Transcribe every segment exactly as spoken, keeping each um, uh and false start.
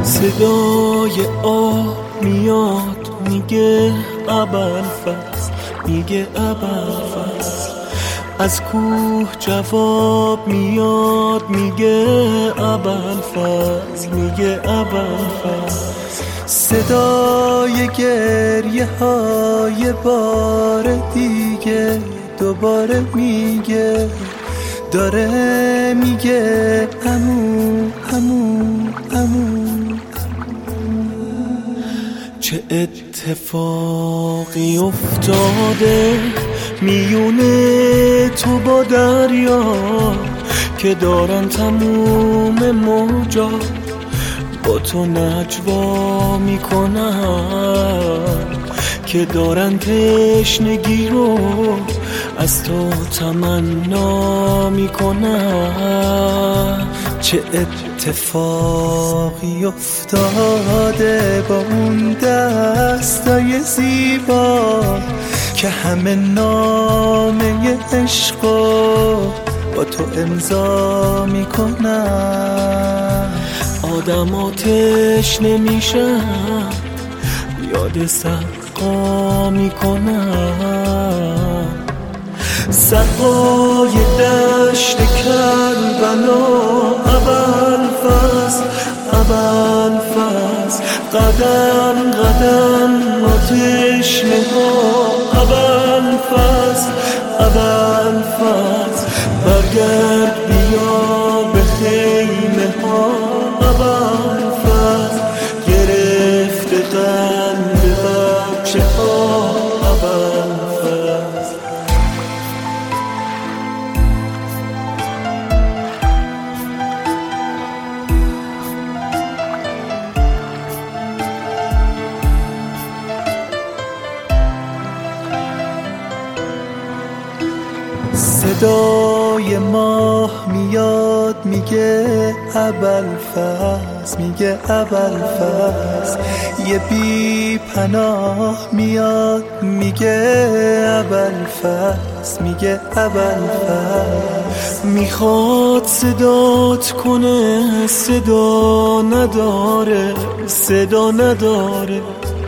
صدای آه میاد میگه ابوالفضل، میگه ابوالفضل. از کوه جواب میاد میگه ابوالفضل، میگه ابوالفضل. صدای گریه های بار دیگه دوباره میگه، داره میگه عمو عمو عمو. چه اتفاقی افتاده میونه تو با دریا، که دارن تموم موجا با تو نجوا میکنن، که دارن تشنگی رو از تو تمنا میکنن. چه اتفاقی افتاده با اون دستای زیبا که همه نامه عشقو با تو امضا میکنن. آدم آتش نمیشن، یاد سقا میکنن. سقای دشت کربلا ابوالفضل، ابوالفضل. قدم قدم آتش نها ابوالفضل، ابوالفضل. برگرد بیا به خیمه ها ابوالفضل، گرفته قلب بچه ها ابوالفضل. صدای ماه میاد میگه ابوالفضل، میگه ابوالفضل. یه بی پناه میاد میگه ابوالفضل، میگه ابوالفضل. میخواد صدات کنه صدا نداره، صدا نداره.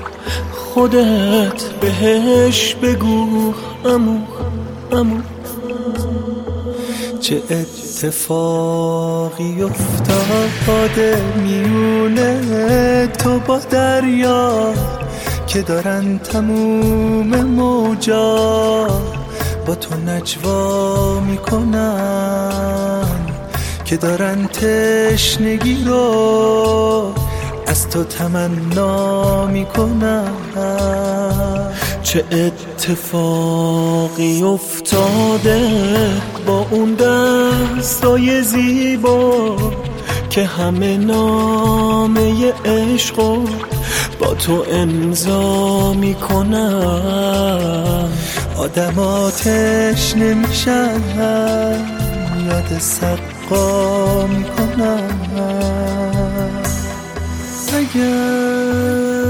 خودت بهش بگو عمو عمو. چه اتفاقی افتاده میونه تو با دریا، که دارن تموم موجا با تو نجوا میکنن، که دارن تشنگی رو از تو تمنا میکنن. چه اتفاقی افتاده با اون دستای زیبا که همه نامه عشقو با تو امضا میکنن. آدم آتش نمیشن، یاد سقا میکنن. اگر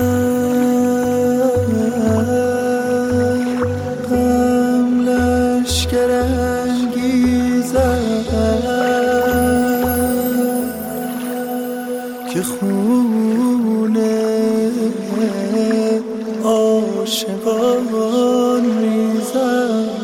غم لشکر انگیزد که خون عاشقان ریزد،